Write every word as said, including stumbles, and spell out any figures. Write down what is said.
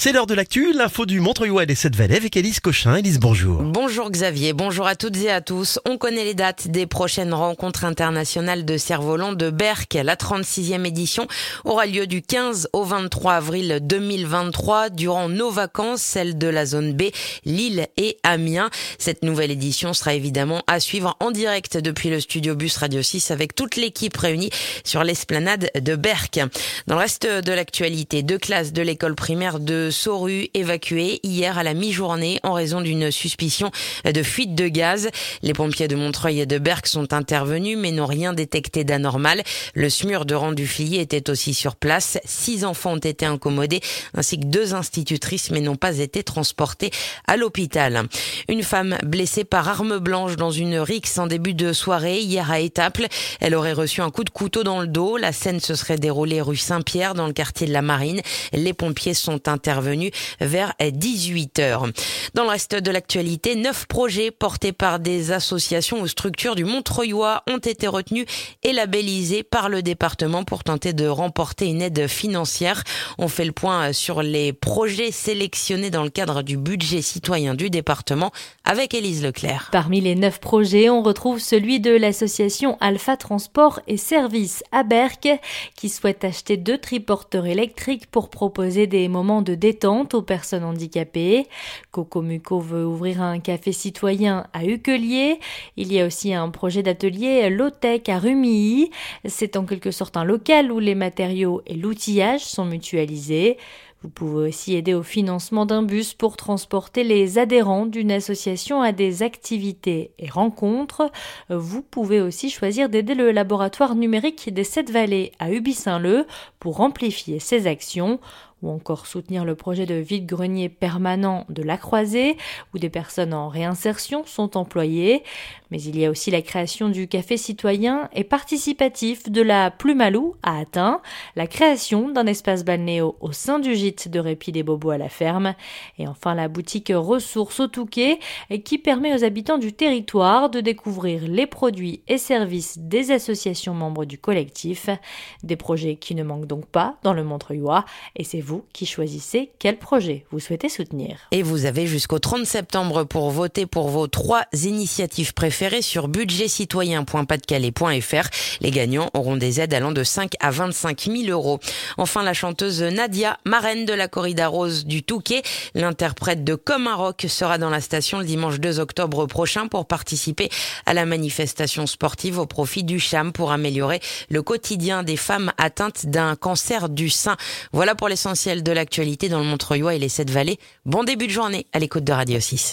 C'est l'heure de l'actu, l'info du Montreuil et des Sept-Vallées avec Élise Cochin. Élise, bonjour. Bonjour Xavier, bonjour à toutes et à tous. On connaît les dates des prochaines rencontres internationales de cerfs-volants de Berck. La trente-sixième édition aura lieu du quinze au vingt-trois avril deux mille vingt-trois durant nos vacances, celles de la zone B, Lille et Amiens. Cette nouvelle édition sera évidemment à suivre en direct depuis le studio Bus Radio six avec toute l'équipe réunie sur l'esplanade de Berck. Dans le reste de l'actualité, deux classes de l'école primaire de Saurues évacuées hier à la mi-journée en raison d'une suspicion de fuite de gaz. Les pompiers de Montreuil et de Berck sont intervenus mais n'ont rien détecté d'anormal. Le SMUR de Randufilly était aussi sur place. Six enfants ont été incommodés ainsi que deux institutrices mais n'ont pas été transportés à l'hôpital. Une femme blessée par arme blanche dans une rixe en début de soirée hier à Étaples. Elle aurait reçu un coup de couteau dans le dos. La scène se serait déroulée rue Saint-Pierre dans le quartier de la Marine. Les pompiers sont intervenus vers dix-huit heures. Dans le reste de l'actualité, neuf projets portés par des associations ou structures du Montreuillois ont été retenus et labellisés par le département pour tenter de remporter une aide financière. On fait le point sur les projets sélectionnés dans le cadre du budget citoyen du département avec Élise Leclerc. Parmi les neuf projets, on retrouve celui de l'association Alpha Transport et Services à Berck qui souhaite acheter deux triporteurs électriques pour proposer des moments de détente aux personnes handicapées. Cocomuco veut ouvrir un café citoyen à Uquelier. Il y a aussi un projet d'atelier low-tech à Rumilly. C'est en quelque sorte un local où les matériaux et l'outillage sont mutualisés. Vous pouvez aussi aider au financement d'un bus pour transporter les adhérents d'une association à des activités et rencontres. Vous pouvez aussi choisir d'aider le laboratoire numérique des Sept-Vallées à Uby-Saint-Leu pour amplifier ses actions, ou encore soutenir le projet de vide-grenier permanent de La Croisée, où des personnes en réinsertion sont employées. Mais il y a aussi la création du café citoyen et participatif de la Plume à Loup à Atin, la création d'un espace balnéo au sein du gîte de répit des Bobos à la ferme, et enfin la boutique Ressources au Touquet, qui permet aux habitants du territoire de découvrir les produits et services des associations membres du collectif. Des projets qui ne manquent donc pas dans le Montreuillois, et c'est vous qui choisissez quel projet vous souhaitez soutenir. Et vous avez jusqu'au trente septembre pour voter pour vos trois initiatives préférées sur budget citoyen point pas de calais point f r. Les gagnants auront des aides allant de cinq à vingt-cinq mille euros. Enfin, la chanteuse Nadia, marraine de la corrida rose du Touquet, l'interprète de Comme un rock, sera dans la station le dimanche deux octobre prochain pour participer à la manifestation sportive au profit du CHAM pour améliorer le quotidien des femmes atteintes d'un cancer du sein. Voilà pour l'essentiel de l'actualité dans le Montreuillois et les Sept-Vallées. Bon début de journée à l'écoute de Radio six.